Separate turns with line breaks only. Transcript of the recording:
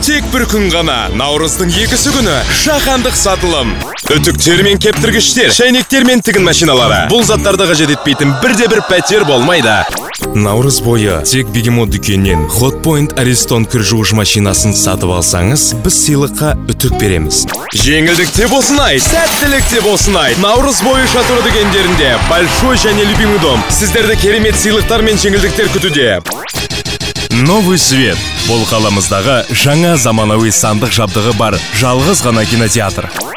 Тек бір күн ғана, наурыздың 2-сі күні шахандық сатылым. Үтіктер мен кептіргіштер, шайнектер мен тігін машиналары. Бұл заттарды қажет етпейтін бірде-бір пәтер болмайды. Наурыз бойы тек Бегемот дүкенінен Hotpoint Ariston кір жуғыш машинасын сатып алсаңыз, біз сыйлыққа үтік береміз. Жеңілдікте болсын айт, сәттілікте болсын айт. Наурыз бойы Шатура дүкендерінде большой және любимый дом сіздерді керемет сыйлықтар мен жеңілдіктер күтуде. Новый свет. Бұл қаламыздағы жаңа заманауи сандық жабдығы бар жалғыз ғана кинотеатр.